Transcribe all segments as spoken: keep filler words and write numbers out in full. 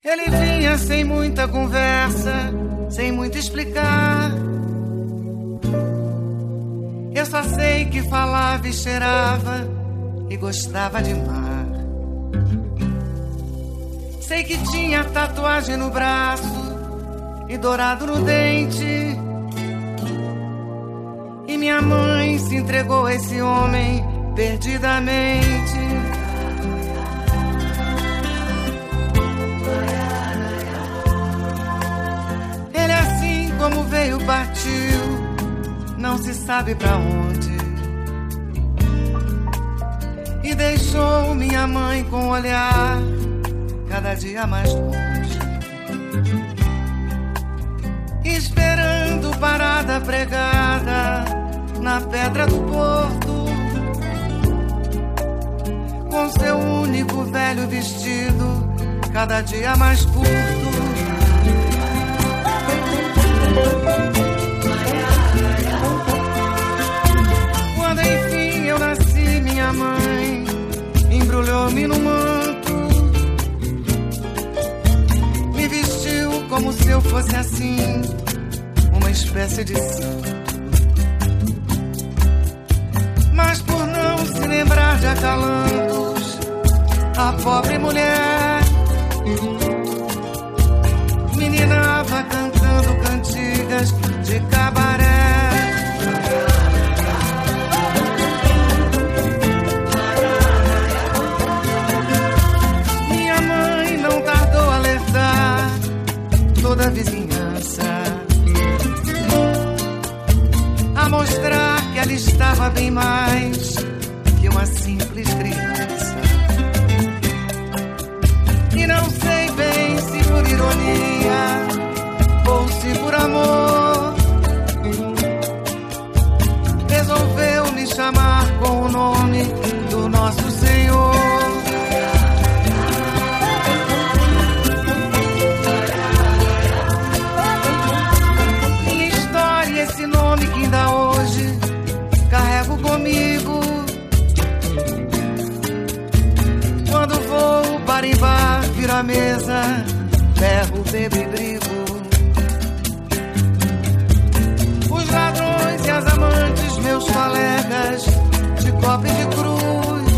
Ele vinha sem muita conversa, sem muito explicar. Eu só sei que falava e cheirava e gostava de mar. Sei que tinha tatuagem no braço e dourado no dente. E minha mãe se entregou a esse homem perdidamente. Ele assim como veio partiu, não se sabe pra onde. E deixou minha mãe com o olhar cada dia mais longe, esperando parada pregada na pedra do porto, com seu único velho vestido cada dia mais curto. Quando enfim eu nasci, minha mãe embrulhou-me no manto, me vestiu como se eu fosse assim, uma espécie de santo. Mas por não se lembrar de acalantos, a pobre mulher meninava cantando cantigas de cabaré. Minha mãe não tardou a alertar toda a vizinhança, a mostrar que ela estava bem mais que uma simples criança. E não sei bem se por ironia ou se por amor, resolveu me chamar com o nome do nosso Senhor. Minha história, esse nome que ainda hoje carrego comigo. Quando vou para em bar, viro a mesa, berro, bebo e brigo. Os ladrões e as amantes, meus colegas de copa e de cruz,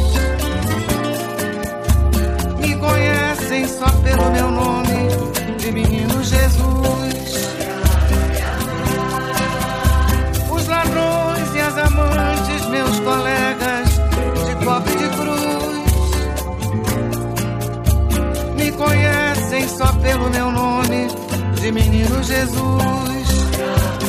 me conhecem só pelo meu nome de menino Jesus. Os ladrões e as amantes, meus colegas de copa e de cruz, me conhecem só pelo meu nome de menino Jesus.